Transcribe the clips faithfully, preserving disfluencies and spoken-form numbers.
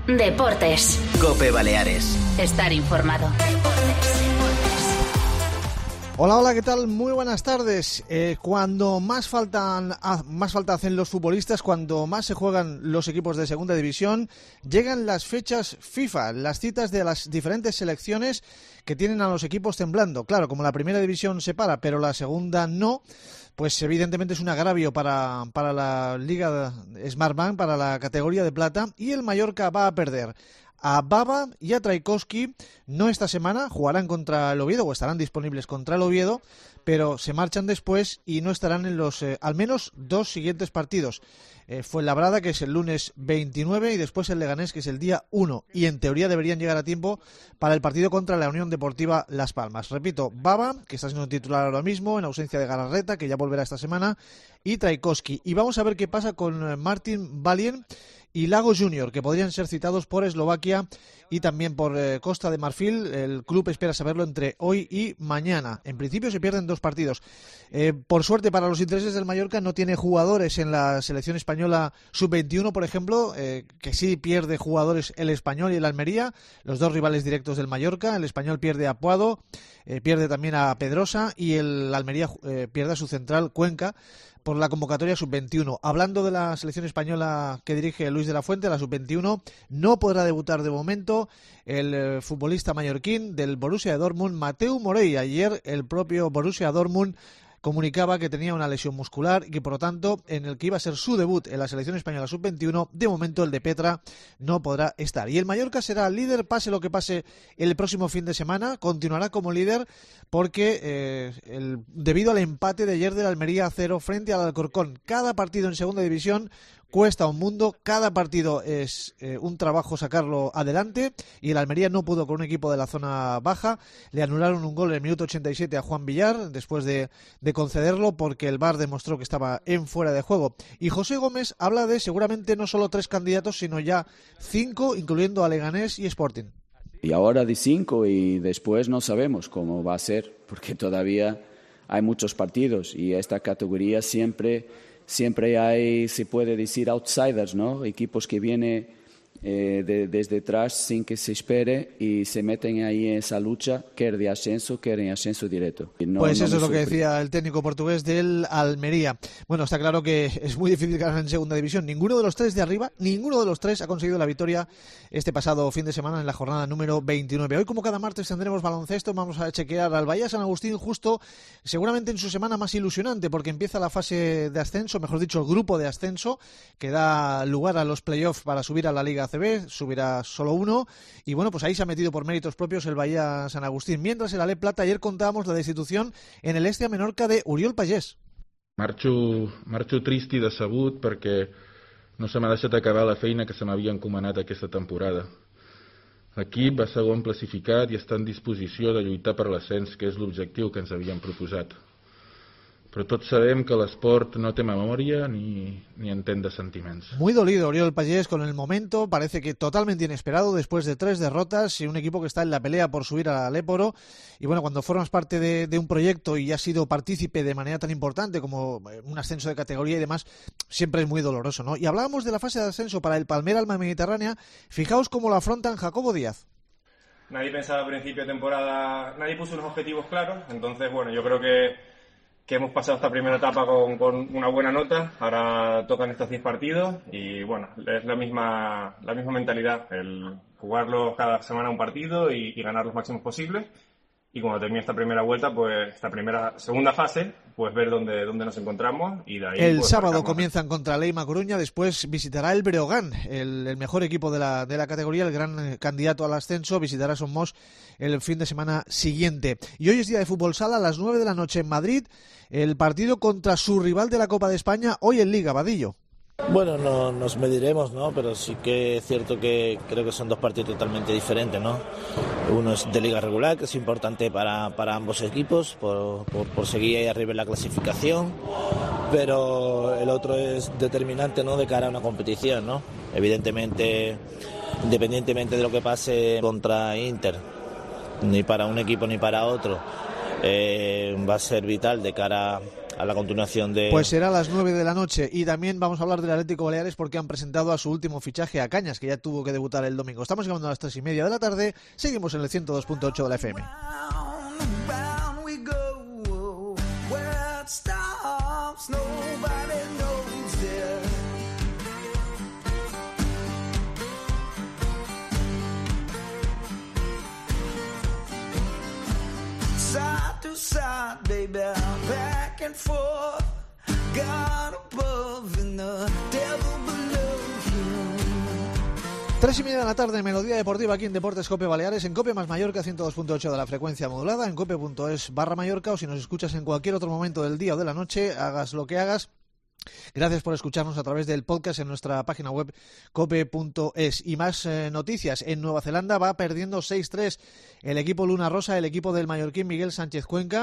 Deportes. COPE Baleares. Estar informado. Hola, hola, ¿qué tal? Muy buenas tardes. Eh, cuando más, faltan, ah, más falta hacen los futbolistas, cuando más se juegan los equipos de segunda división, llegan las fechas FIFA, las citas de las diferentes selecciones que tienen a los equipos temblando. Claro, como la primera división se para, pero la segunda no, pues evidentemente es un agravio para, para la Liga Smartbank, para la categoría de plata, y el Mallorca va a perder a Baba y a Traikowski. No esta semana, jugarán contra el Oviedo o estarán disponibles contra el Oviedo, pero se marchan después y no estarán en los eh, al menos dos siguientes partidos. Eh, Fuenlabrada, que es el lunes veintinueve, y después el Leganés, que es el día uno, y en teoría deberían llegar a tiempo para el partido contra la Unión Deportiva Las Palmas. Repito, Baba, que está siendo titular ahora mismo en ausencia de Galarreta, que ya volverá esta semana, y Traikowski. Y vamos a ver qué pasa con Martin Valien y Lago Junior, que podrían ser citados por Eslovaquia y también por eh, Costa de Marfil. El club espera saberlo entre hoy y mañana. En principio se pierden dos partidos. Eh, por suerte para los intereses del Mallorca, no tiene jugadores en la selección española sub veintiuno, por ejemplo, eh, que sí pierde jugadores el Español y el Almería, los dos rivales directos del Mallorca. El Español pierde a Puado, eh, pierde también a Pedrosa, y el Almería eh, pierde a su central Cuenca por la convocatoria sub veintiuno. Hablando de la selección española que dirige Luis de la Fuente, la sub veintiuno, no podrá debutar de momento el eh, futbolista mallorquín del Borussia Dortmund, Mateu Morey. Ayer el propio Borussia Dortmund comunicaba que tenía una lesión muscular y que, por lo tanto, en el que iba a ser su debut en la selección española sub veintiuno, de momento el de Petra no podrá estar. Y el Mallorca será líder, pase lo que pase el próximo fin de semana, continuará como líder porque eh, el, debido al empate de ayer del Almería a cero frente al Alcorcón. Cada partido en segunda división cuesta un mundo, cada partido es eh, un trabajo sacarlo adelante, y el Almería no pudo con un equipo de la zona baja. Le anularon un gol en el minuto ochenta y siete a Juan Villar después de, de concederlo, porque el V A R demostró que estaba en fuera de juego. Y José Gómez habla de seguramente no solo tres candidatos, sino ya cinco, incluyendo a Leganés y Sporting. Y ahora de cinco, y después no sabemos cómo va a ser, porque todavía hay muchos partidos y esta categoría siempre... Siempre hay, se puede decir, outsiders, ¿no? Equipos que vienen eh, de, desde atrás sin que se espere y se meten ahí en esa lucha, quer de ascenso, quer en ascenso directo. No, pues no eso es lo sorprende. que decía el técnico portugués del Almería. Bueno, está claro que es muy difícil ganar en segunda división. Ninguno de los tres de arriba, ninguno de los tres ha conseguido la victoria este pasado fin de semana en la jornada número veintinueve. Hoy, como cada martes, tendremos baloncesto. Vamos a chequear al Bahía San Agustín justo, seguramente en su semana más ilusionante, porque empieza la fase de ascenso, mejor dicho, el grupo de ascenso, que da lugar a los playoffs para subir a la Liga A C B. Subirá solo uno, y bueno, pues ahí se ha metido por méritos propios el Bahía San Agustín. Mientras el Ale Plata, ayer contábamos la destitución en el Este a Menorca de Oriol Pagès. Marxo, marxo trist i decebut perquè no se m'ha deixat acabar la feina que se m'havia encomanat aquesta temporada. L'equip va segon classificat i està en disposició de lluitar per l'ascens, que és l'objectiu que ens havíem proposat. Però tots sabem que l'esport no té memòria ni, ni entén de sentiments. Muy dolido Oriol Pagès con el momento, parece que totalmente inesperado después de tres derrotas y un equipo que está en la pelea por subir al Aléporo. Y bueno, cuando formas parte de, de un proyecto y has sido partícipe de manera tan importante como un ascenso de categoría y demás, siempre es muy doloroso, ¿no? Y hablábamos de la fase de ascenso para el Palmera Alma Mediterránea. Fijaos cómo lo afrontan Jacobo Díaz. Nadie pensaba a principio de temporada, nadie puso unos objetivos claros, entonces bueno, yo creo que que hemos pasado esta primera etapa con, con una buena nota. Ahora tocan estos diez partidos y bueno, es la misma la misma mentalidad, el jugarlo cada semana un partido y, y ganar los máximos posibles. Y cuando termine esta primera vuelta, pues esta primera segunda fase, pues ver dónde, dónde nos encontramos y de ahí. El pues, sábado marcamos. comienzan contra Leima Coruña, después visitará el Breogán, el, el mejor equipo de la, de la categoría, el gran candidato al ascenso, visitará Somos el fin de semana siguiente. Y hoy es día de fútbol sala, a las nueve de la noche en Madrid, el partido contra su rival de la Copa de España, hoy en Liga, Vadillo. Bueno, no, nos mediremos, ¿no? Pero sí que es cierto que creo que son dos partidos totalmente diferentes, ¿no? Uno es de liga regular, que es importante para, para ambos equipos, por, por, por seguir ahí arriba en la clasificación, pero el otro es determinante, ¿no? De cara a una competición, ¿no? Evidentemente, independientemente de lo que pase contra Inter, ni para un equipo ni para otro, eh, va a ser vital de cara a la continuación de... Pues será a las nueve de la noche. Y también vamos a hablar del Atlético Baleares porque han presentado a su último fichaje, a Cañas, que ya tuvo que debutar el domingo. Estamos llegando a las tres y media de la tarde. Seguimos en el ciento dos punto ocho de la F M. Side, baby, back and forth, God above and the devil below you. Tres y media de la tarde, Melodía Deportiva aquí en Deportes Cope Baleares, en Cope más Mallorca, ciento dos punto ocho de la frecuencia modulada, en cope.es barra Mallorca, o si nos escuchas en cualquier otro momento del día o de la noche, hagas lo que hagas. Gracias por escucharnos a través del podcast en nuestra página web cope punto es. Y más eh, noticias. En Nueva Zelanda va perdiendo seis tres el equipo Luna Rosa, el equipo del mallorquín Miguel Sánchez Cuenca.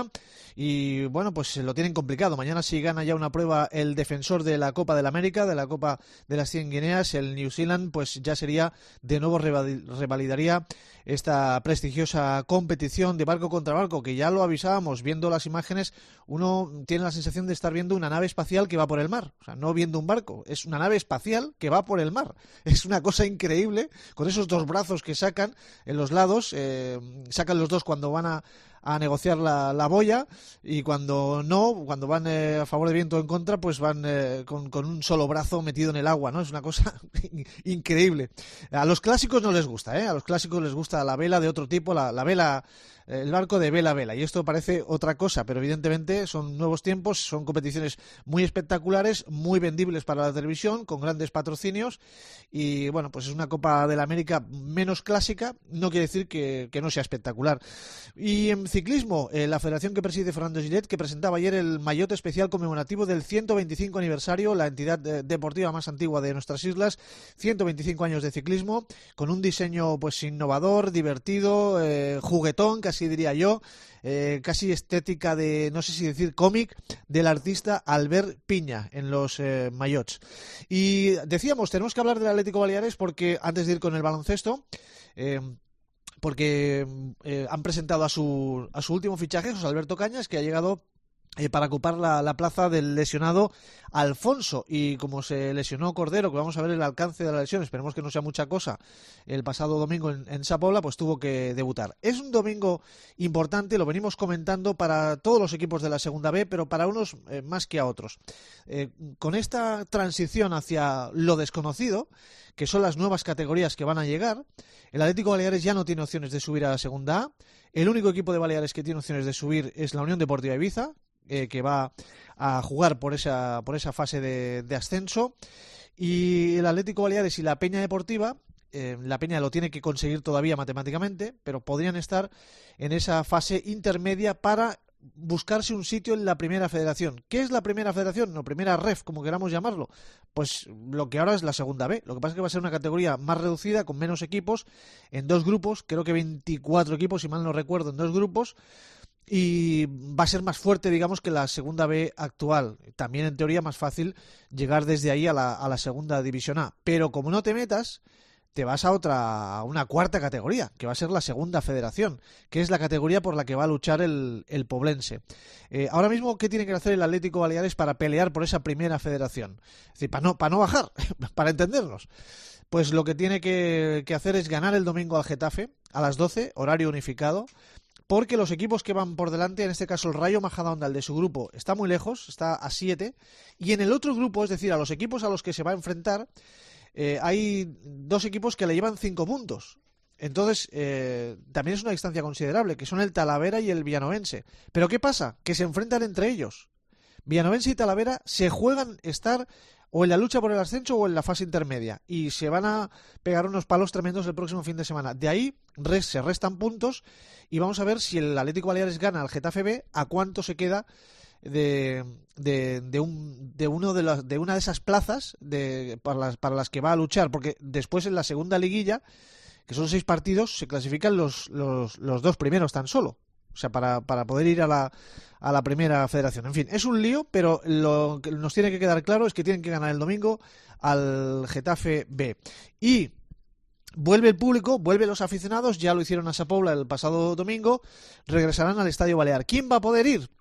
Y bueno, pues lo tienen complicado. Mañana si gana ya una prueba el defensor de la Copa del América, de la Copa de las cien Guineas, el New Zealand, pues ya sería, de nuevo revalidaría esta prestigiosa competición de barco contra barco, que ya lo avisábamos viendo las imágenes. Uno tiene la sensación de estar viendo una nave espacial que va por el mar, o sea, no viendo un barco, es una nave espacial que va por el mar. Es una cosa increíble, con esos dos brazos que sacan en los lados, eh, sacan los dos cuando van a, a negociar la, la boya, y cuando no, cuando van eh, a favor de viento o en contra, pues van eh, con, con un solo brazo metido en el agua, ¿no? Es una cosa increíble. A los clásicos no les gusta, ¿eh? A los clásicos les gusta la vela de otro tipo, la, la vela... el barco de vela a vela, y esto parece otra cosa, pero evidentemente son nuevos tiempos, son competiciones muy espectaculares, muy vendibles para la televisión, con grandes patrocinios, y bueno, pues es una Copa de la América menos clásica, no quiere decir que, que no sea espectacular. Y en ciclismo, eh, la federación que preside Fernando Gillet, que presentaba ayer el maillot especial conmemorativo del ciento veinticinco aniversario, la entidad de, deportiva más antigua de nuestras islas, ciento veinticinco años de ciclismo, con un diseño pues innovador, divertido, eh, juguetón, casi así diría yo, eh, casi estética de, no sé si decir cómic, del artista Albert Piña en los eh, maillots. Y decíamos, tenemos que hablar del Atlético Baleares porque, antes de ir con el baloncesto, eh, porque eh, han presentado a su, a su último fichaje, José Alberto Cañas, que ha llegado Eh, para ocupar la, la plaza del lesionado Alfonso, y como se lesionó Cordero, que vamos a ver el alcance de la lesión, esperemos que no sea mucha cosa, el pasado domingo en, en Sa Pobla, pues tuvo que debutar. Es un domingo importante, lo venimos comentando para todos los equipos de la Segunda B, pero para unos eh, más que a otros. Eh, con esta transición hacia lo desconocido, que son las nuevas categorías que van a llegar, el Atlético Baleares ya no tiene opciones de subir a la Segunda A. El único equipo de Baleares que tiene opciones de subir es la Unión Deportiva Ibiza, Eh, que va a jugar por esa por esa fase de, de ascenso, y el Atlético Baleares y la Peña Deportiva, eh, la Peña lo tiene que conseguir todavía matemáticamente, pero podrían estar en esa fase intermedia para buscarse un sitio en la primera federación. ¿Qué es la primera federación? No, primera ref, como queramos llamarlo. Pues lo que ahora es la Segunda B. Lo que pasa es que va a ser una categoría más reducida, con menos equipos, en dos grupos, creo que veinticuatro equipos, si mal no recuerdo, en dos grupos. Y va a ser más fuerte, digamos, que la Segunda B actual. También, en teoría, más fácil llegar desde ahí a la, a la Segunda División A. Pero como no te metas, te vas a otra, a una cuarta categoría, que va a ser la Segunda Federación, que es la categoría por la que va a luchar el, el poblense. Eh, ahora mismo, ¿qué tiene que hacer el Atlético Baleares para pelear por esa primera federación? Es decir, para no, para no bajar, para entendernos. Pues lo que tiene que, que hacer es ganar el domingo al Getafe, a las doce, horario unificado, porque los equipos que van por delante, en este caso el Rayo Majadahonda, el de su grupo, está muy lejos, está a siete, y en el otro grupo, es decir, a los equipos a los que se va a enfrentar, eh, hay dos equipos que le llevan cinco puntos. Entonces, eh, también es una distancia considerable, que son el Talavera y el Villanovense. ¿Pero qué pasa? Que se enfrentan entre ellos. Villanovense y Talavera se juegan estar o en la lucha por el ascenso o en la fase intermedia, y se van a pegar unos palos tremendos el próximo fin de semana. De ahí res, se restan puntos, y vamos a ver si el Atlético Baleares gana al Getafe B, a cuánto se queda de, de, de, un, de, uno de, las, de una de esas plazas de, para, las, para las que va a luchar, porque después en la segunda liguilla, que son seis partidos, se clasifican los, los, los dos primeros tan solo. O sea, para, para poder ir a la, a la primera federación. En fin, es un lío, pero lo que nos tiene que quedar claro es que tienen que ganar el domingo al Getafe B. Y vuelve el público, vuelven los aficionados, ya lo hicieron a Sa Pobla el pasado domingo, regresarán al Estadio Balear. ¿Quién va a poder ir?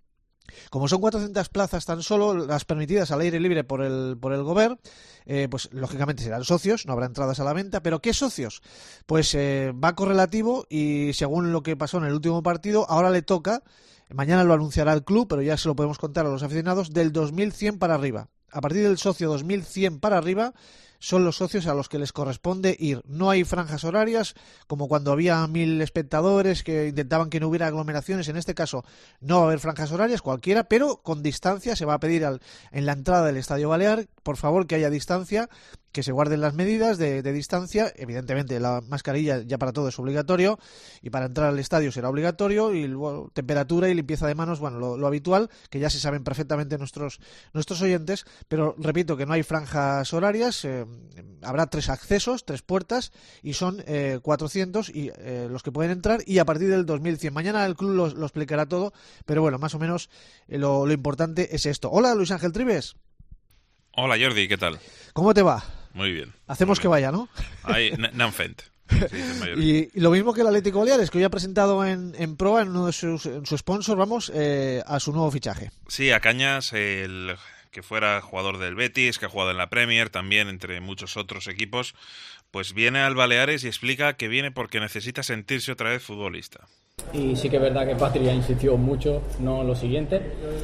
Como son cuatrocientas plazas tan solo, las permitidas al aire libre por el, por el Govern, eh, pues lógicamente serán socios, no habrá entradas a la venta. ¿Pero qué socios? Pues eh, va correlativo y según lo que pasó en el último partido, ahora le toca, mañana lo anunciará el club, pero ya se lo podemos contar a los aficionados, del dos mil cien para arriba. A partir del socio dos mil cien para arriba son los socios a los que les corresponde ir. No hay franjas horarias, como cuando había mil espectadores que intentaban que no hubiera aglomeraciones. En este caso no va a haber franjas horarias, cualquiera, pero con distancia. Se va a pedir al, en la entrada del Estadio Balear, por favor, que haya distancia, que se guarden las medidas de, de distancia. Evidentemente la mascarilla ya para todo es obligatorio, y para entrar al estadio será obligatorio, y bueno, temperatura y limpieza de manos, bueno, lo, lo habitual, que ya se saben perfectamente nuestros, nuestros oyentes. Pero repito que no hay franjas horarias, eh, habrá tres accesos, tres puertas, y son eh, cuatrocientos y, eh, los que pueden entrar, y a partir del dos mil cien. Mañana el club lo, lo explicará todo, pero bueno, más o menos eh, lo, lo importante es esto. Hola, Luis Ángel Trives. Hola, Jordi, ¿qué tal? ¿Cómo te va? Muy bien. Hacemos muy bien. que vaya, ¿no? Ahí, Nanfent. Y, y lo mismo que el Atlético Baleares, que hoy ha presentado en, en proa, en uno de sus en su sponsor, vamos, eh, a su nuevo fichaje. Sí, a Cañas, el que fuera jugador del Betis, que ha jugado en la Premier, también entre muchos otros equipos, pues viene al Baleares y explica que viene porque necesita sentirse otra vez futbolista. Y sí que es verdad que Patri ha insistido mucho, no en lo siguiente,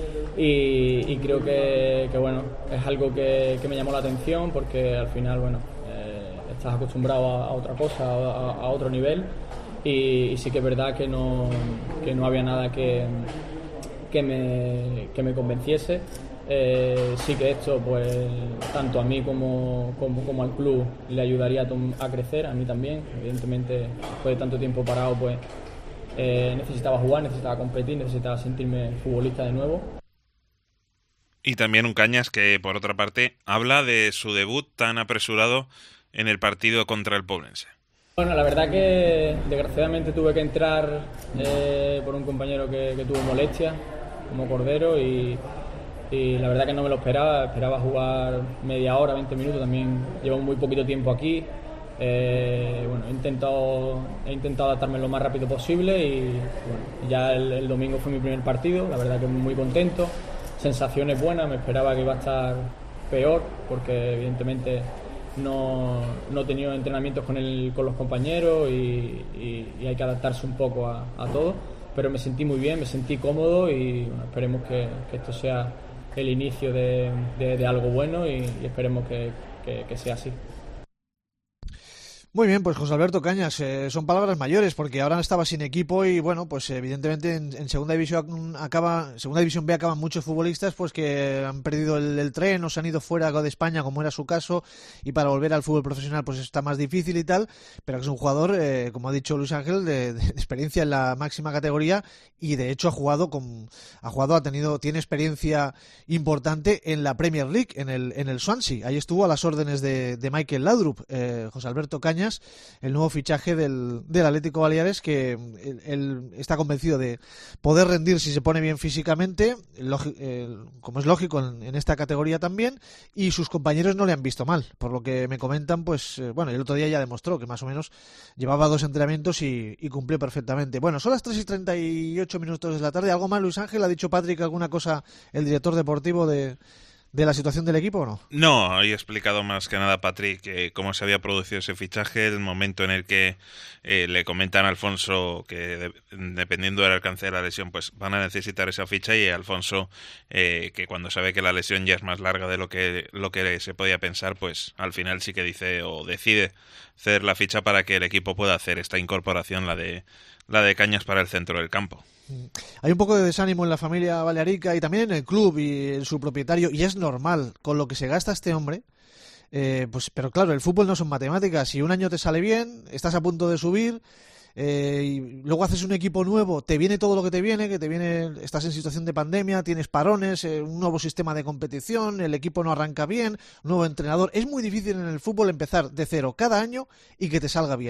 y, y creo que, que bueno, es algo que, que me llamó la atención, porque al final, bueno, eh, estás acostumbrado a, a otra cosa, a, a otro nivel, y, y sí que es verdad que no, que no había nada que, que, me, que me convenciese. Eh, sí que esto, pues, tanto a mí como, como, como al club le ayudaría a, a crecer, a mí también. Evidentemente, después de tanto tiempo parado, pues eh, necesitaba jugar, necesitaba competir, necesitaba sentirme futbolista de nuevo. Y también un Cañas que, por otra parte, habla de su debut tan apresurado en el partido contra el Poblense. Bueno, la verdad que desgraciadamente tuve que entrar eh, por un compañero que, que tuvo molestia como Cordero, y Y la verdad que no me lo esperaba, esperaba jugar media hora, veinte minutos, también llevo muy poquito tiempo aquí. Eh, bueno, he intentado, he intentado adaptarme lo más rápido posible, y bueno, ya el, el domingo fue mi primer partido, la verdad que muy contento, sensaciones buenas, me esperaba que iba a estar peor, porque evidentemente no, no he tenido entrenamientos con, el, con los compañeros y, y, y hay que adaptarse un poco a, a todo, pero me sentí muy bien, me sentí cómodo, y bueno, esperemos que, que esto sea el inicio de, de, de algo bueno, y, y esperemos que, que, que sea así. Muy bien, pues José Alberto Cañas, eh, son palabras mayores, porque ahora estaba sin equipo y bueno, pues evidentemente en, en segunda división acaba, segunda división B acaban muchos futbolistas pues que han perdido el, el tren o se han ido fuera de España, como era su caso, y para volver al fútbol profesional pues está más difícil y tal, pero que es un jugador, eh, como ha dicho Luis Ángel, de, de experiencia en la máxima categoría, y de hecho ha jugado con, ha jugado, ha tenido, tiene experiencia importante en la Premier League, en el, en el Swansea. Ahí estuvo a las órdenes de, de Michael Laudrup, eh, José Alberto Cañas, el nuevo fichaje del, del Atlético Baleares, que él, él está convencido de poder rendir si se pone bien físicamente, lógi, eh, como es lógico en, en esta categoría también, y sus compañeros no le han visto mal, por lo que me comentan, pues eh, bueno, el otro día ya demostró que más o menos llevaba dos entrenamientos y, y cumplió perfectamente. Bueno, son las tres y treinta y ocho minutos de la tarde. ¿Algo más, Luis Ángel? ¿Ha dicho Patrick alguna cosa el director deportivo de... ¿De la situación del equipo o no? No, he explicado más que nada, Patrick, que cómo se había producido ese fichaje, el momento en el que eh, le comentan a Alfonso que de, dependiendo del alcance de la lesión, pues van a necesitar esa ficha, y Alfonso, eh, que cuando sabe que la lesión ya es más larga de lo que, lo que se podía pensar, pues al final sí que dice o decide ceder la ficha para que el equipo pueda hacer esta incorporación, la de, la de Cañas, para el centro del campo. Hay un poco de desánimo en la familia balearica y también en el club y en su propietario, y es normal con lo que se gasta este hombre, eh, pues, pero claro, el fútbol no son matemáticas. Si un año te sale bien, estás a punto de subir, eh, y luego haces un equipo nuevo, te viene todo lo que te viene, que te viene, estás en situación de pandemia, tienes parones, eh, un nuevo sistema de competición, el equipo no arranca bien, nuevo entrenador. Es muy difícil en el fútbol empezar de cero cada año y que te salga bien.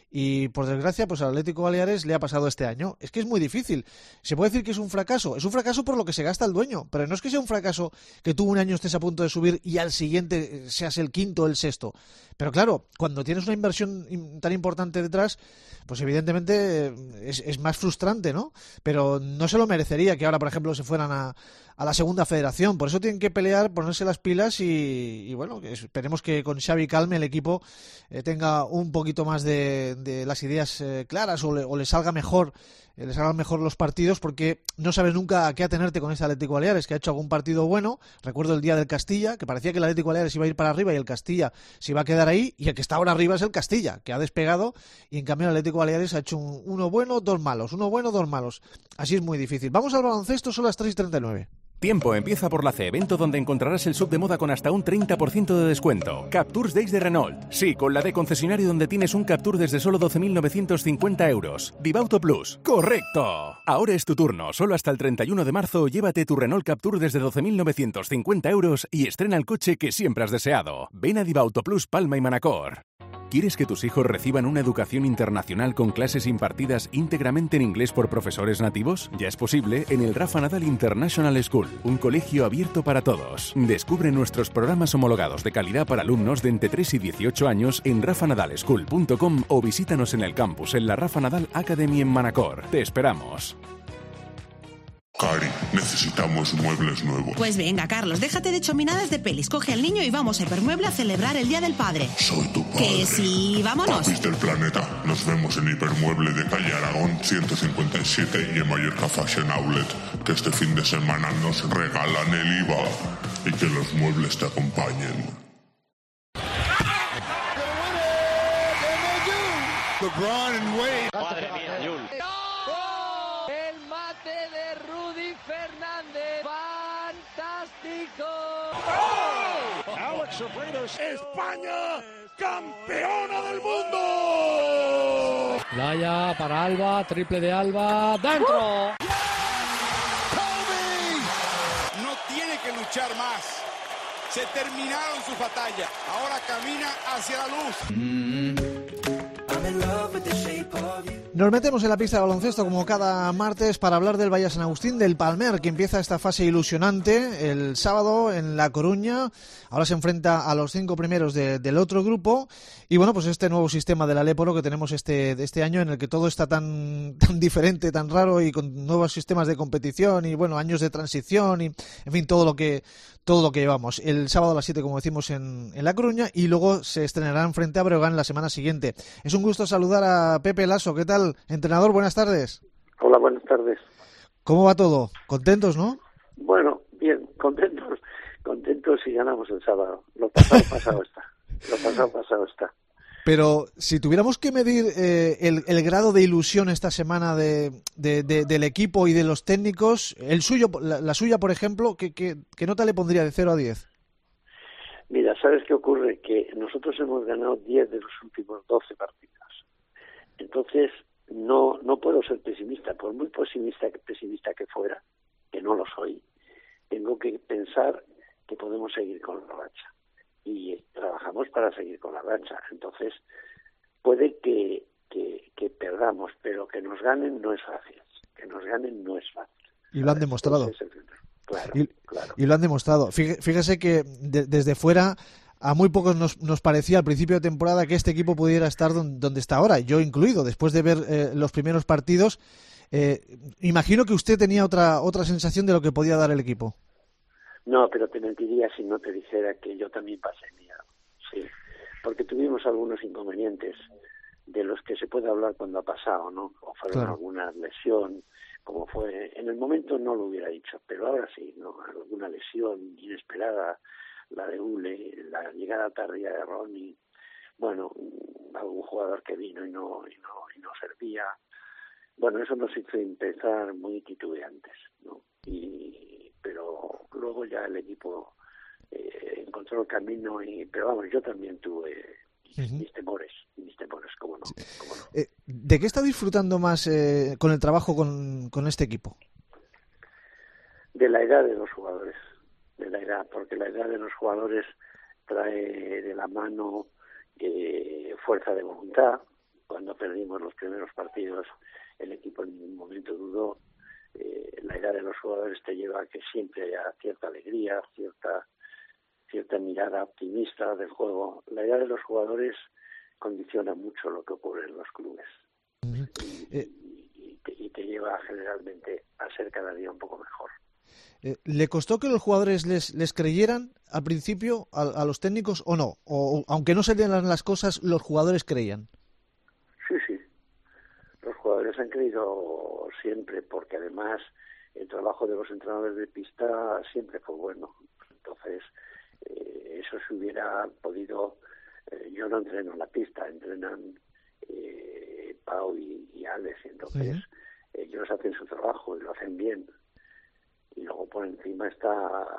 y por desgracia pues al Atlético Baleares le ha pasado este año. Es que es muy difícil. Se puede decir que es un fracaso, es un fracaso por lo que se gasta el dueño, pero no es que sea un fracaso que tú un año estés a punto de subir y al siguiente seas el quinto o el sexto. Pero claro, cuando tienes una inversión tan importante detrás, pues evidentemente es, es más frustrante, ¿no? Pero no se lo merecería que ahora, por ejemplo, se fueran a, a la segunda federación. Por eso tienen que pelear, ponerse las pilas y, y bueno, esperemos que con Xavi Calme el equipo eh, tenga un poquito más de, de las ideas eh, claras o le, o le salga mejor eh, le salgan mejor los partidos, porque no sabes nunca a qué atenerte con este Atlético Baleares, que ha hecho algún partido bueno. Recuerdo el día del Castilla, que parecía que el Atlético Baleares iba a ir para arriba y el Castilla se iba a quedar ahí, y el que está ahora arriba es el Castilla, que ha despegado, y en cambio el Atlético Baleares ha hecho un, uno bueno, dos malos, uno bueno, dos malos. Así es muy difícil. Vamos al baloncesto, son las tres y treinta y nueve. Tiempo empieza por la C, evento donde encontrarás el sub de moda con hasta un treinta por ciento de descuento. Captours Days de Renault. Sí, con la D concesionario donde tienes un Captur desde solo doce mil novecientos cincuenta euros. Divauto Plus. ¡Correcto! Ahora es tu turno. Solo hasta el treinta y uno de marzo llévate tu Renault Captur desde doce mil novecientos cincuenta euros y estrena el coche que siempre has deseado. Ven a Divauto Plus Palma y Manacor. ¿Quieres que tus hijos reciban una educación internacional con clases impartidas íntegramente en inglés por profesores nativos? Ya es posible en el Rafa Nadal International School, un colegio abierto para todos. Descubre nuestros programas homologados de calidad para alumnos de entre tres y dieciocho años en rafa nadal school punto com o visítanos en el campus en la Rafa Nadal Academy en Manacor. Te esperamos. Cari, necesitamos muebles nuevos. Pues venga, Carlos, déjate de chominadas de pelis. Coge al niño y vamos a Hipermueble a celebrar el Día del Padre. Soy tu padre. Que sí, vámonos. Papis del planeta. Nos vemos en Hipermueble de calle Aragón ciento cincuenta y siete y en Mallorca Fashion Outlet, que este fin de semana nos regalan el I V A. Y que los muebles te acompañen. LeBron and Wade. Madre mía, Jul. El mate de Rudy Fernández. ¡Fantástico! ¡Oh! Alex Sobrinos, España, campeona del mundo. Laya para Alba, triple de Alba, ¡dentro! Kobe no tiene que luchar más. Se terminaron sus batallas. Ahora camina hacia la luz. Nos metemos en la pista de baloncesto como cada martes para hablar del Valle San Agustín, del Palmer, que empieza esta fase ilusionante el sábado en La Coruña. Ahora se enfrenta a los cinco primeros de, del otro grupo. Y bueno, pues este nuevo sistema del Alépolo que tenemos este, de este año, en el que todo está tan, tan diferente, tan raro, y con nuevos sistemas de competición y bueno, años de transición y en fin, todo lo que todo lo que llevamos. El sábado a las siete, como decimos, en, en La Coruña, y luego se estrenarán frente a Breogán la semana siguiente. Es un gusto saludar a Pepe Lasso. ¿Qué tal, entrenador? Buenas tardes. Hola, buenas tardes. ¿Cómo va todo? ¿Contentos, no? Bueno, bien, contentos, contentos si ganamos el sábado. Lo pasado, pasado está. Lo pasado, pasado está. Pero si tuviéramos que medir eh, el, el grado de ilusión esta semana de, de, de, del equipo y de los técnicos, el suyo, la, la suya, por ejemplo, ¿qué, qué, qué nota le pondría de cero a diez? Mira, ¿sabes qué ocurre? Que nosotros hemos ganado diez de los últimos doce partidos. Entonces, no no puedo ser pesimista. Por muy pesimista, pesimista que fuera, que no lo soy, tengo que pensar que podemos seguir con la racha. Y trabajamos para seguir con la racha. Entonces, puede que, que, que perdamos, pero que nos ganen no es fácil. Que nos ganen no es fácil. Y lo han demostrado. Entonces, claro, y, claro. y lo han demostrado. Fíjese que de, desde fuera a muy pocos nos, nos parecía al principio de temporada que este equipo pudiera estar donde, donde está ahora, yo incluido, después de ver eh, los primeros partidos. Eh, imagino que usted tenía otra otra sensación de lo que podía dar el equipo. No, pero te mentiría si no te dijera que yo también pasé miedo, sí, porque tuvimos algunos inconvenientes de los que se puede hablar cuando ha pasado, ¿no? O fueron claro. alguna lesión, como fue, en el momento no lo hubiera dicho, pero ahora sí, ¿no? Alguna lesión inesperada, la de Ule, la llegada tardía de Ronnie, bueno, algún jugador que vino y no, y no, y no servía. Bueno, eso nos hizo empezar muy titubeantes, ¿no? Y, pero luego ya el equipo eh, encontró el camino, y pero vamos, yo también tuve mis, uh-huh. mis temores, mis temores, cómo no. Cómo no. Eh, ¿De qué está disfrutando más eh, con el trabajo con, con este equipo? De la edad de los jugadores, de la edad, porque la edad de los jugadores trae de la mano eh, fuerza de voluntad, cuando perdimos los primeros partidos, el equipo en ningún momento dudó. Eh, la edad de los jugadores te lleva a que siempre haya cierta alegría, cierta cierta mirada optimista del juego. La edad de los jugadores condiciona mucho lo que ocurre en los clubes. Uh-huh. y, eh, y, te, y te lleva generalmente a ser cada día un poco mejor. Eh, ¿Le costó que los jugadores les, les creyeran al principio a, a los técnicos o no? O aunque no se dieran las cosas, los jugadores creían. Sí, sí. Los jugadores han creído siempre, porque además el trabajo de los entrenadores de pista siempre fue bueno. Entonces, eh, eso se hubiera podido... Eh, yo no entreno en la pista, entrenan eh, Pau y, y Alex, y entonces uh-huh. ellos hacen su trabajo y lo hacen bien. Y luego por encima está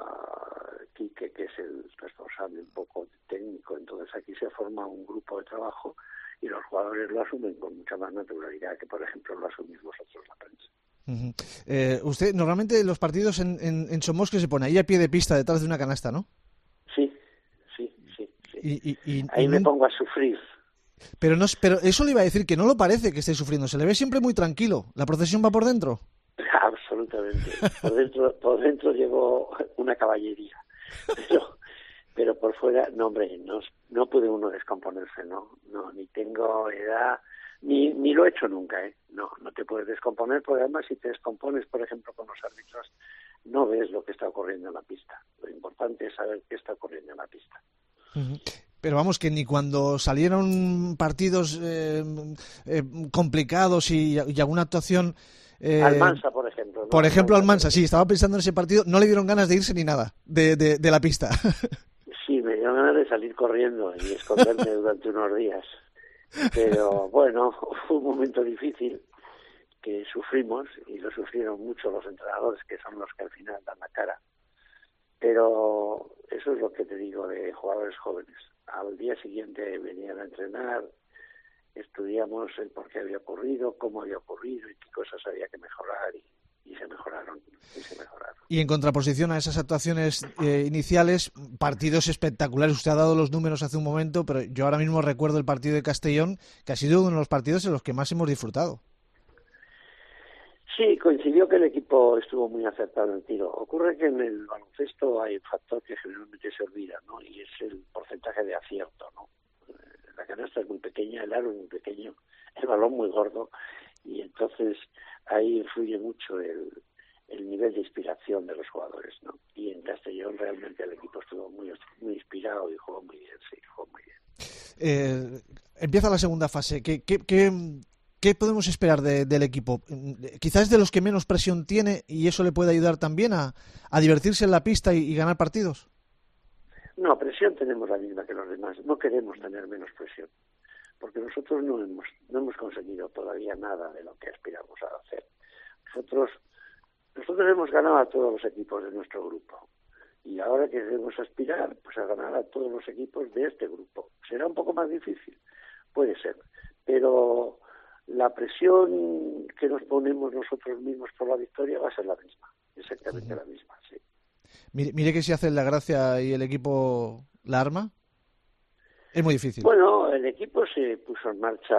Quique, que es el responsable un poco técnico. Entonces aquí se forma un grupo de trabajo y los jugadores lo asumen con mucha más naturalidad que, por ejemplo, lo asumís vosotros, la prensa. Uh-huh. Eh, usted, normalmente los partidos en, en, en Somos, que se pone ahí a pie de pista detrás de una canasta, ¿no? Sí, sí, sí. sí. Y, y, y, ahí y me no... pongo a sufrir. Pero, no, pero eso le iba a decir, que no lo parece que esté sufriendo. Se le ve siempre muy tranquilo. ¿La procesión va por dentro? Absolutamente. Por dentro, por dentro llevo una caballería. Pero, pero por fuera, no, hombre, no, no puede uno descomponerse, ¿no? No, ni tengo edad, ni, ni lo he hecho nunca, ¿eh? No, no te puedes descomponer, porque además si te descompones, por ejemplo, con los árbitros, no ves lo que está ocurriendo en la pista. Lo importante es saber qué está ocurriendo en la pista. Uh-huh. Pero vamos, que ni cuando salieron partidos eh, eh, complicados y, y alguna actuación... Eh, Almansa, por ejemplo. ¿no? Por ejemplo, Almansa, sí, estaba pensando en ese partido, no le dieron ganas de irse ni nada de, de, de la pista. Sí, me dieron ganas de salir corriendo y esconderme durante unos días. Pero bueno, fue un momento difícil que sufrimos, y lo sufrieron mucho los entrenadores, que son los que al final dan la cara. Pero eso es lo que te digo de jugadores jóvenes. Al día siguiente venían a entrenar, estudiamos el por qué había ocurrido, cómo había ocurrido y qué cosas había que mejorar, y, y se mejoraron, y se mejoraron. Y en contraposición a esas actuaciones eh, iniciales, partidos espectaculares. Usted ha dado los números hace un momento, pero yo ahora mismo recuerdo el partido de Castellón, que ha sido uno de los partidos en los que más hemos disfrutado. Sí, coincidió que el equipo estuvo muy acertado en el tiro. Ocurre que en el baloncesto hay un factor que generalmente se olvida, ¿no? Y es el porcentaje de acierto, ¿no? La canasta es muy pequeña, el aro es muy pequeño, el balón muy gordo, y entonces ahí influye mucho el, el nivel de inspiración de los jugadores, ¿no? Y en Castellón realmente el equipo estuvo muy, muy inspirado y jugó muy bien, sí, jugó muy bien. Eh, empieza la segunda fase. ¿Qué, qué, qué, qué podemos esperar de, del equipo? Quizás de los que menos presión tiene, y eso le puede ayudar también a, a divertirse en la pista y, y ganar partidos. No, presión tenemos la misma que los demás. No queremos tener menos presión, porque nosotros no hemos no hemos conseguido todavía nada de lo que aspiramos a hacer. Nosotros nosotros hemos ganado a todos los equipos de nuestro grupo, y ahora que debemos aspirar pues a ganar a todos los equipos de este grupo. ¿Será un poco más difícil? Puede ser, pero la presión que nos ponemos nosotros mismos por la victoria va a ser la misma, exactamente la misma, sí. Mire, mire que si hace la gracia y el equipo la arma, es muy difícil. Bueno, el equipo se puso en marcha.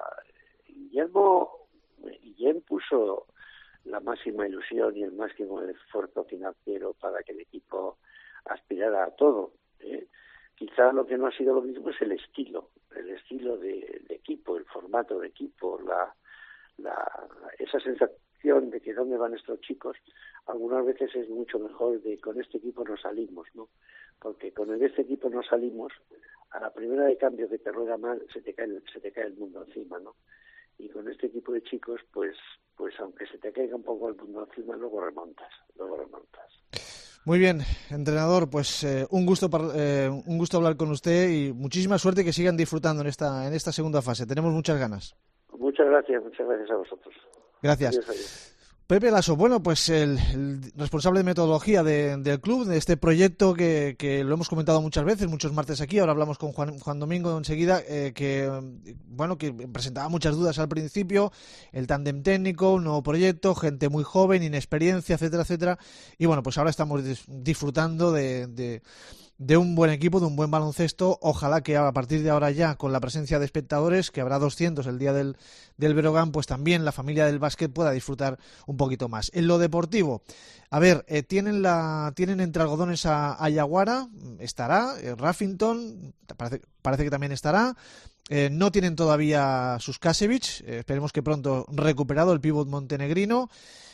Guillermo, Guillem puso la máxima ilusión y el máximo esfuerzo financiero para que el equipo aspirara a todo, ¿eh? Quizá lo que no ha sido lo mismo es el estilo, el estilo de, de equipo, el formato de equipo, la, la esa sensación de que dónde van estos chicos. Algunas veces es mucho mejor de con este equipo no salimos, ¿no? Porque con este equipo no salimos, a la primera de cambio que te rueda mal, se te cae se te cae el mundo encima, ¿no? Y con este equipo de chicos, pues pues aunque se te caiga un poco el mundo encima, luego remontas, luego remontas. Muy bien, entrenador, pues eh, un gusto eh, un gusto hablar con usted, y muchísima suerte, que sigan disfrutando en esta en esta segunda fase. Tenemos muchas ganas. Muchas gracias, muchas gracias a vosotros. Gracias. Adiós, adiós. Pepe Laso, bueno, pues el, el responsable de metodología de, del club, de este proyecto que, que lo hemos comentado muchas veces, muchos martes aquí. Ahora hablamos con Juan, Juan Domingo enseguida, eh, que bueno, que presentaba muchas dudas al principio, el tándem técnico, un nuevo proyecto, gente muy joven, inexperiencia, etcétera, etcétera. Y bueno, pues ahora estamos disfrutando de, de de un buen equipo, de un buen baloncesto. Ojalá que a partir de ahora ya, con la presencia de espectadores, que habrá doscientos el día del, del Breogán, pues también la familia del básquet pueda disfrutar un poquito más. En lo deportivo, a ver, eh, tienen la tienen entre algodones a, a Yaguara, estará, eh, Raffington, parece, parece que también estará. Eh, no tienen todavía Suskasevich, eh, esperemos que pronto recuperado el pívot montenegrino.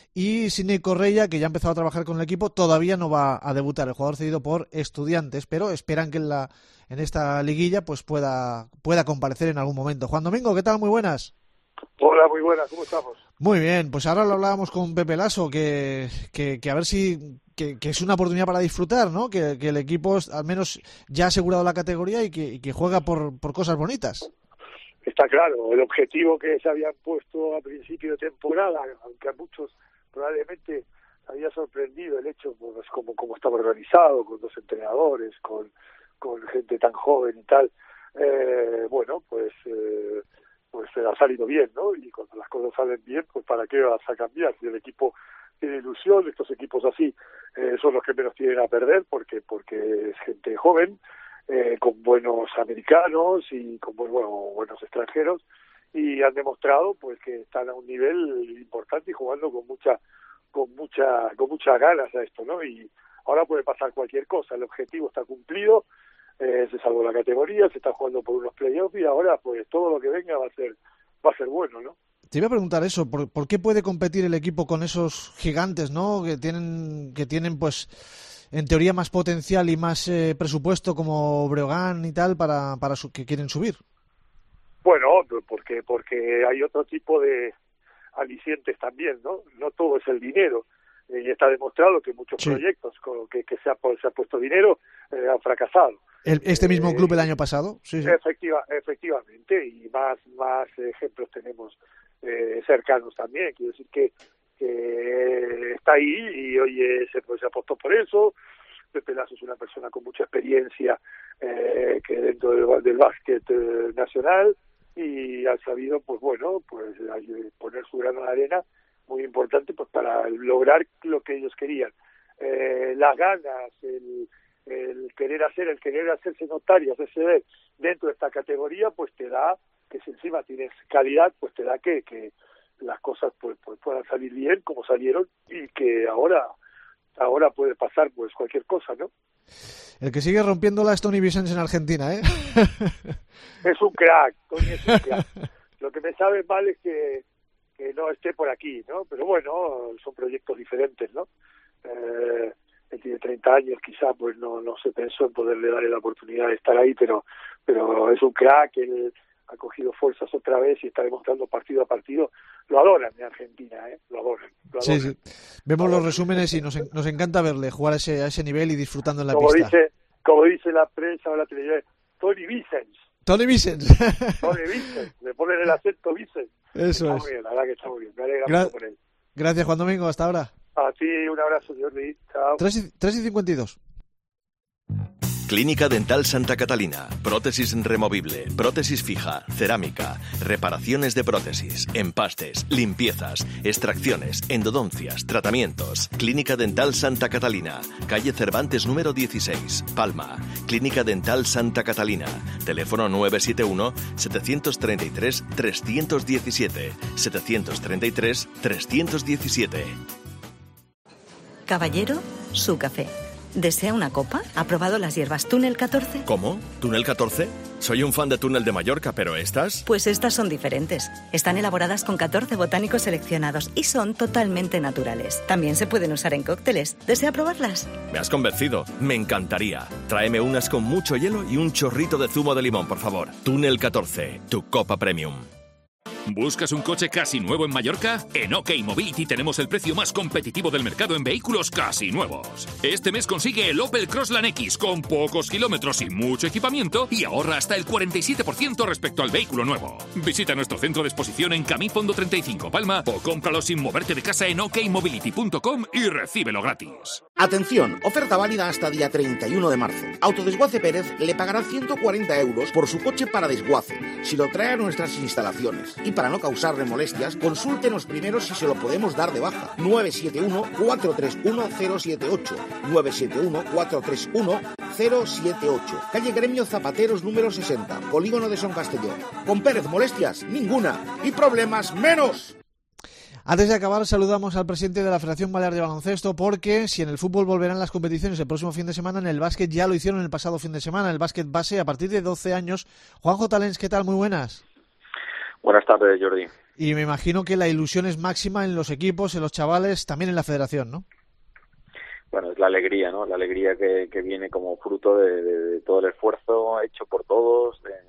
Y Sidney Correia, que ya ha empezado a trabajar con el equipo, todavía no va a debutar, el jugador cedido por Estudiantes, pero esperan que en la en esta liguilla pues pueda pueda comparecer en algún momento. Juan Domingo, ¿qué tal? Muy buenas. Hola, muy buenas, ¿cómo estamos? Muy bien, pues ahora lo hablábamos con Pepe Lasso, que, que, que a ver si que, que es una oportunidad para disfrutar, ¿no? Que, que el equipo al menos ya ha asegurado la categoría y que, y que juega por, por cosas bonitas. Está claro, el objetivo que se habían puesto a principio de temporada, aunque a muchos probablemente había sorprendido el hecho, pues, como, como estaba organizado, con dos entrenadores, con, con gente tan joven y tal, eh, bueno, pues eh, pues ha salido bien, ¿no? Y cuando las cosas salen bien, pues ¿para qué vas a cambiar? Si el equipo tiene ilusión, estos equipos así eh, son los que menos tienen a perder, porque porque es gente joven, eh, con buenos americanos y con buen, bueno, buenos extranjeros, y han demostrado pues que están a un nivel importante y jugando con mucha con mucha con muchas ganas a esto, ¿no? Y ahora puede pasar cualquier cosa, el objetivo está cumplido, eh, se salvó la categoría, se está jugando por unos playoffs y ahora pues todo lo que venga va a ser va a ser bueno, ¿no? Te iba a preguntar eso, ¿por, ¿por qué puede competir el equipo con esos gigantes, ¿no? Que tienen que tienen pues en teoría más potencial y más eh, presupuesto como Breogán y tal para para su, que quieren subir. Bueno, porque porque hay otro tipo de alicientes también, ¿no? No todo es el dinero. Eh, y está demostrado que muchos sí. proyectos con que, que se, ha, se ha puesto dinero eh, han fracasado. El, ¿Este mismo eh, club el año pasado? Sí, sí. Efectiva, efectivamente, y más más ejemplos tenemos eh, cercanos también. Quiero decir que, que está ahí y oye, se, pues, se apostó por eso. Pepe Lasso es una persona con mucha experiencia eh, que dentro del, del básquet eh, nacional, y han sabido, pues bueno, pues poner su grano de arena muy importante pues para lograr lo que ellos querían. Eh, las ganas, el, el querer hacer, el querer hacerse notar y hacerse ver dentro de esta categoría, pues te da, que si encima tienes calidad, pues te da que, que las cosas pues, pues puedan salir bien como salieron, y que ahora ahora puede pasar pues cualquier cosa, ¿no? El que sigue rompiéndola es Tony Vicens en Argentina, ¿eh? Es un crack, Tony es un crack. Lo que me sabe mal es que, que no esté por aquí, ¿no? Pero bueno, son proyectos diferentes, ¿no? Eh, él tiene treinta años, quizá pues no no se pensó en poderle darle la oportunidad de estar ahí, pero pero es un crack, él ha cogido fuerzas otra vez y está demostrando partido a partido. Lo adoran en Argentina, ¿eh? Lo adoran. Lo adoran. Sí, sí. Vemos los resúmenes y nos, en, nos encanta verle jugar a ese, a ese nivel y disfrutando en la como pista. Dice, como dice la prensa o la televisión, Tony Vicens. Tony Vicens. Tony Vicens. Le ponen el acento Vicens. Eso está es. Muy bien, la verdad que está muy bien. Me alegra Gra- mucho por él. Gracias, Juan Domingo. Hasta ahora. A ti un abrazo, Jordi. Chao. tres y cincuenta y dos. Clínica Dental Santa Catalina. Prótesis removible, prótesis fija, cerámica, reparaciones de prótesis, empastes, limpiezas, extracciones, endodoncias, tratamientos. Clínica Dental Santa Catalina. Calle Cervantes número dieciséis, Palma. Clínica Dental Santa Catalina. Teléfono nueve siete uno, siete tres tres, tres uno siete. siete tres tres, tres uno siete. Caballero, su café. ¿Desea una copa? ¿Ha probado las hierbas Túnel catorce? ¿Cómo? ¿Túnel catorce? Soy un fan de Túnel de Mallorca, pero ¿estas? Pues estas son diferentes. Están elaboradas con catorce botánicos seleccionados y son totalmente naturales. También se pueden usar en cócteles. ¿Desea probarlas? Me has convencido. Me encantaría. Tráeme unas con mucho hielo y un chorrito de zumo de limón, por favor. Túnel catorce, tu copa premium. ¿Buscas un coche casi nuevo en Mallorca? En OK Mobility tenemos el precio más competitivo del mercado en vehículos casi nuevos. Este mes consigue el Opel Crossland X con pocos kilómetros y mucho equipamiento y ahorra hasta el cuarenta y siete por ciento respecto al vehículo nuevo. Visita nuestro centro de exposición en Camí Fondo treinta y cinco Palma o cómpralo sin moverte de casa en ok mobility punto com y recíbelo gratis. Atención, oferta válida hasta día treinta y uno de marzo. Autodesguace Pérez le pagará ciento cuarenta euros por su coche para desguace si lo trae a nuestras instalaciones. Y para no causarle molestias, consúltenos primero si se lo podemos dar de baja. nueve siete uno, cuatro tres uno, cero siete ocho. nueve siete uno, cuatro tres uno, cero siete ocho. Calle Gremio Zapateros número sesenta, Polígono de Son Castelló. Con Pérez, molestias ninguna y problemas menos. Antes de acabar, saludamos al presidente de la Federación Balear de Baloncesto, porque si en el fútbol volverán las competiciones el próximo fin de semana, en el básquet ya lo hicieron el pasado fin de semana, el básquet base a partir de doce años. Juanjo Talens, ¿qué tal? Muy buenas. Buenas tardes, Jordi. Y me imagino que la ilusión es máxima en los equipos, en los chavales, también en la federación, ¿no? Bueno, es la alegría, ¿no? La alegría que, que viene como fruto de, de, de todo el esfuerzo hecho por todos, de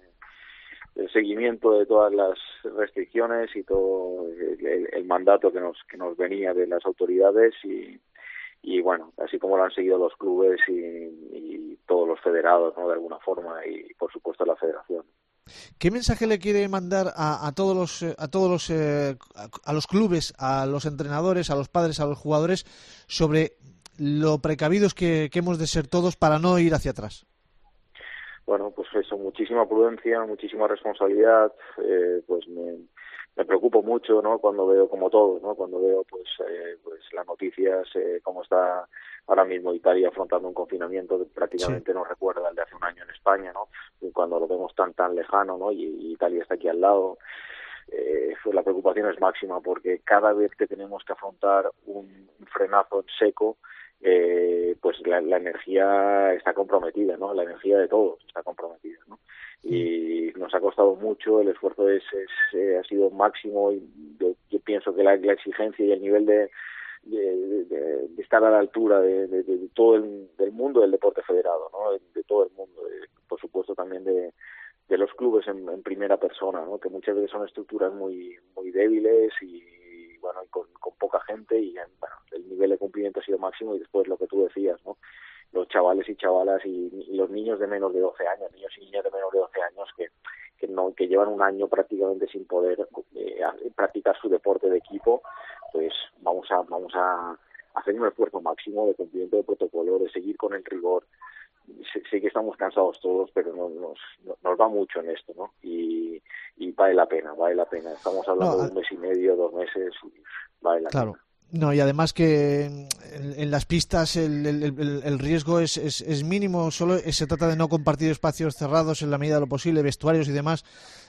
el seguimiento de todas las restricciones y todo el, el, el mandato que nos que nos venía de las autoridades y, y bueno, así como lo han seguido los clubes y, y todos los federados, ¿no? De alguna forma, y por supuesto la federación. ¿Qué mensaje le quiere mandar a, a todos los a todos los eh, a, a los clubes, a los entrenadores, a los padres, a los jugadores sobre lo precavidos que, que hemos de ser todos para no ir hacia atrás? Bueno, pues eso, muchísima prudencia, muchísima responsabilidad, eh, pues me, me preocupo mucho, ¿no? Cuando veo, como todos, ¿no? Cuando veo, pues, eh, pues las noticias, eh, cómo está ahora mismo Italia afrontando un confinamiento que prácticamente sí. nos recuerda al de hace un año en España, ¿no? Y cuando lo vemos tan, tan lejano, ¿no? Y, y Italia está aquí al lado, eh, pues la preocupación es máxima porque cada vez que tenemos que afrontar un, un frenazo en seco, Eh, pues la, la energía está comprometida, ¿no? La energía de todos está comprometida, ¿no? Y nos ha costado mucho, el esfuerzo es, es eh, ha sido máximo y yo, yo pienso que la, la exigencia y el nivel de, de, de, de estar a la altura de, de, de todo el del mundo del deporte federado, ¿no? De, de todo el mundo, de, por supuesto también de, de los clubes en, en primera persona, ¿no? Que muchas veces son estructuras muy muy débiles y bueno, y con, con poca gente y bueno, el nivel de cumplimiento ha sido máximo y después lo que tú decías, ¿no? Los chavales y chavalas y, y los niños de menos de doce años, niños y niñas de menos de doce años que que no que llevan un año prácticamente sin poder eh, practicar su deporte de equipo, pues vamos a vamos a hacer un esfuerzo máximo de cumplimiento de protocolo, de seguir con el rigor. Sé, sé que estamos cansados todos, pero no, nos nos va mucho en esto, ¿no? Y, y vale la pena, vale la pena. Estamos hablando no, de un mes y medio, dos meses, y vale la claro. pena. No, y además que en, en las pistas el, el, el, el riesgo es, es, es mínimo, solo se trata de no compartir espacios cerrados en la medida de lo posible, vestuarios y demás,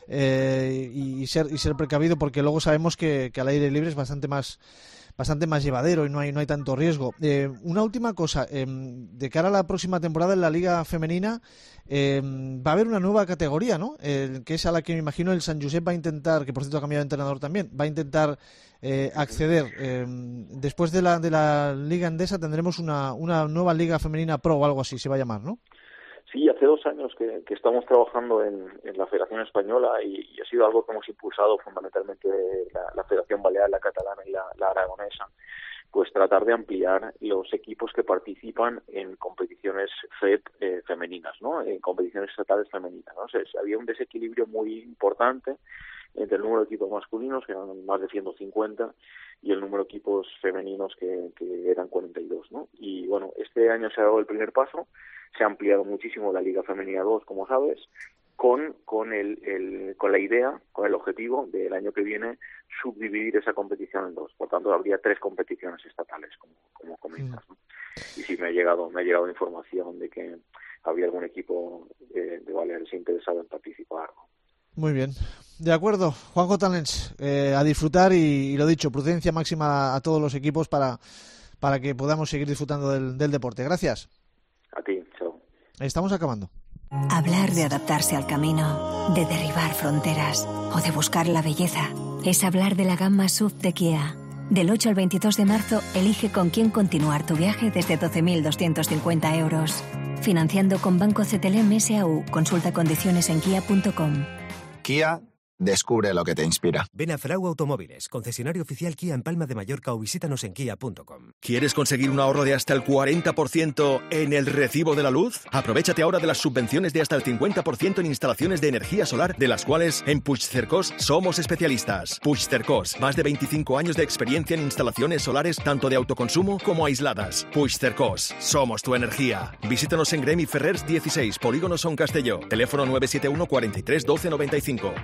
eh, y, y ser y ser precavido, porque luego sabemos que, que al aire libre es bastante más bastante más llevadero y no hay no hay tanto riesgo. Eh, una última cosa, eh, de cara a la próxima temporada en la Liga Femenina eh, va a haber una nueva categoría, ¿no? Eh, que es a la que me imagino el San Josep va a intentar, que por cierto ha cambiado de entrenador también, va a intentar eh, acceder. Eh, después de la de la Liga Endesa tendremos una, una nueva Liga Femenina Pro o algo así se va a llamar, ¿no? Sí, hace dos años que, que estamos trabajando en, en la Federación Española y, y ha sido algo que hemos impulsado fundamentalmente la, la Federación Balear, la catalana y la, la aragonesa, pues tratar de ampliar los equipos que participan en competiciones F E P eh, femeninas, ¿no? En competiciones estatales femeninas, ¿no? O sea, había un desequilibrio muy importante entre el número de equipos masculinos, que eran más de ciento cincuenta, y el número de equipos femeninos, que, que eran cuarenta y dos, ¿no? Y bueno, este año se ha dado el primer paso, se ha ampliado muchísimo la Liga Femenina dos, como sabes, con con el, el con la idea, con el objetivo del año que viene subdividir esa competición en dos. Por tanto, habría tres competiciones estatales, como como comentas, ¿no? Y sí me ha llegado me ha llegado información de que habría algún equipo eh, de Baleares interesado en participar, ¿no? Muy bien, de acuerdo. Juanjo Talens, eh, a disfrutar y, y lo dicho, prudencia máxima a todos los equipos para para que podamos seguir disfrutando del, del deporte. Gracias. A ti, chao. Estamos acabando. Hablar de adaptarse al camino, de derribar fronteras o de buscar la belleza es hablar de la gama S U V de Kia. Del ocho al veintidós de marzo, elige con quién continuar tu viaje desde doce mil doscientos cincuenta euros. Financiando con Banco C T L M S A U. Consulta condiciones en kia punto com. Kia, descubre lo que te inspira. Ven a Frau Automóviles, concesionario oficial Kia en Palma de Mallorca, o visítanos en kia punto com. ¿Quieres conseguir un ahorro de hasta el cuarenta por ciento en el recibo de la luz? Aprovéchate ahora de las subvenciones de hasta el cincuenta por ciento en instalaciones de energía solar, de las cuales en Puigcercós somos especialistas. Puigcercós, más de veinticinco años de experiencia en instalaciones solares tanto de autoconsumo como aisladas. Puigcercós, somos tu energía. Visítanos en Gremi Ferrers dieciséis, Polígono Son Castelló. Teléfono nueve siete uno, cuarenta y tres, doce noventa y cinco. Puigcercós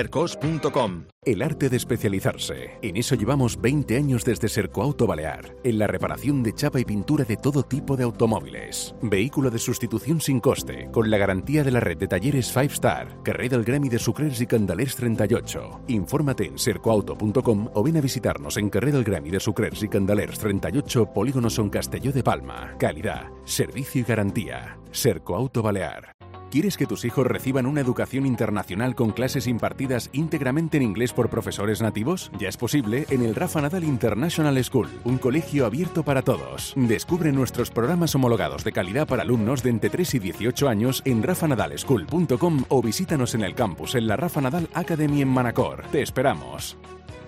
sercos punto com. El arte de especializarse. En eso llevamos veinte años desde Sercoauto Balear, en la reparación de chapa y pintura de todo tipo de automóviles. Vehículo de sustitución sin coste, con la garantía de la red de talleres Five Star, carrer del Gremi de Sucrers y Candelers treinta y ocho. Infórmate en sercoauto punto com o ven a visitarnos en carrer del Gremi de Sucrers y Candelers treinta y ocho, Polígono Son Castelló de Palma. Calidad, servicio y garantía. Sercoauto Balear. ¿Quieres que tus hijos reciban una educación internacional con clases impartidas íntegramente en inglés por profesores nativos? Ya es posible en el Rafa Nadal International School, un colegio abierto para todos. Descubre nuestros programas homologados de calidad para alumnos de entre tres y dieciocho años en rafa nadal school punto com o visítanos en el campus en la Rafa Nadal Academy en Manacor. Te esperamos.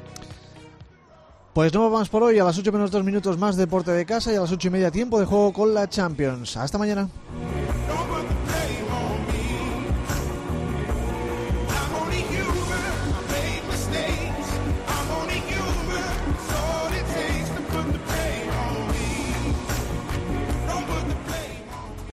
Pues no vamos por hoy. A las ocho menos dos minutos más Deporte de Casa y a las ocho y media tiempo de juego con la Champions. Hasta mañana.